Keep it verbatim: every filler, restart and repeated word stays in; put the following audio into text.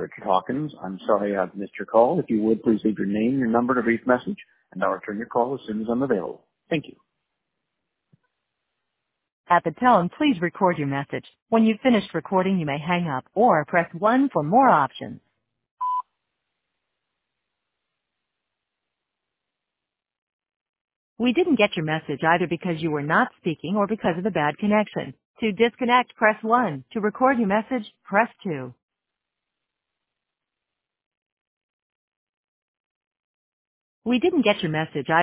Richard Hawkins. I'm sorry I've missed your call. If you would, please leave your name, your number, and a brief message, and I'll return your call as soon as I'm available. Thank you. At the tone, please record your message. When you've finished recording, you may hang up or press one for more options. We didn't get your message either because you were not speaking or because of a bad connection. To disconnect, press one. To record your message, press two. We didn't get your message either.